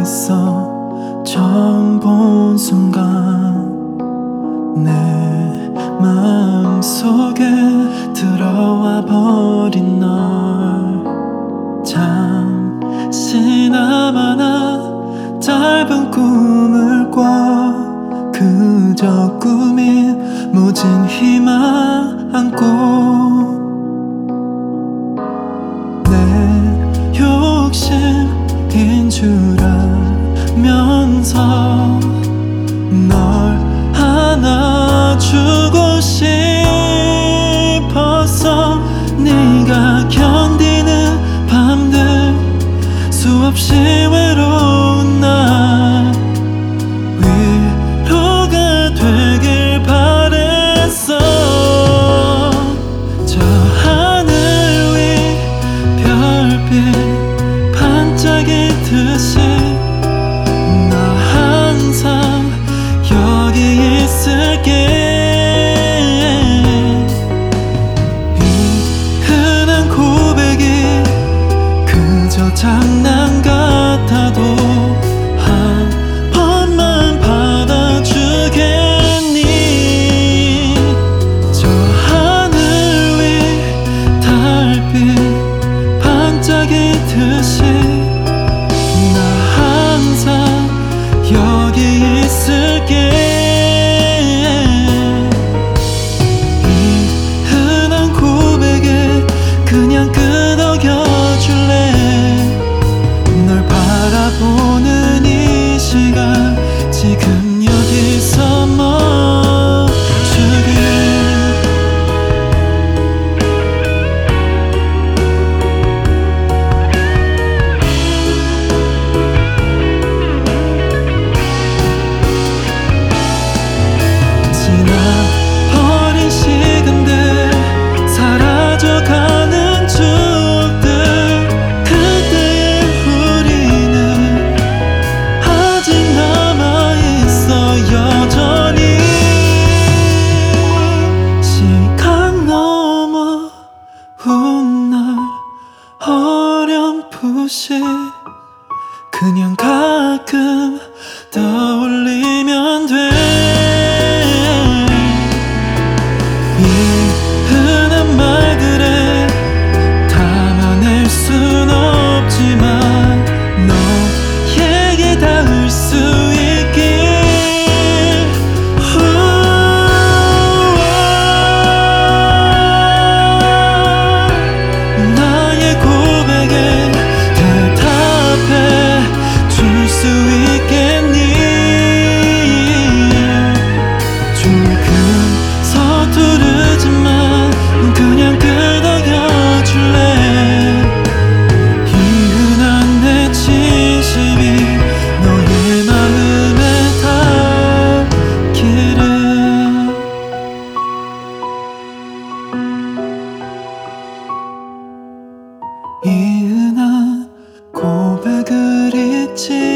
있어 처음 본 순간 내 마음속에 들어와 버린 널 잠시나마나 짧은 꿈을 꿔 그저 꿈인 모진 희망 안고 내 욕심인 줄 알면서 널 안아주고 싶었어. 네가 견디는 밤들 수없이 외로운 날 위로가 되길 바랬어. 저 하늘 위 별빛 반짝이듯이 나 항상 여기 있을게. 이 흔한 고백이 그저 장난 같아도 한 번만 받아주겠니? 저 하늘 위 달빛 반짝이듯이 나 항상 여기 있을게. 이 흔한 고백에 그냥 끄덕여줄래? 널 바라보는 이 시간 지금 여기서 멈추게. 지나버린 시간들 사라져가는 추억들 그때의 우리는 아직 남아있어 여전히. 시간 넘어 훗날 어렴풋이 그냥 가끔 떠올리면 돼. 이 흔한 말들에 담아낼 순 없지만 너에게 닿을 수 있길. 나의 고백에 대답해 줄 수 있겠니? 조금 서투르지만 그냥 끄덕여줄래? 이 흔한 내 진심이 너의 마음에 닿기를. 이 흔한 고백을 잊지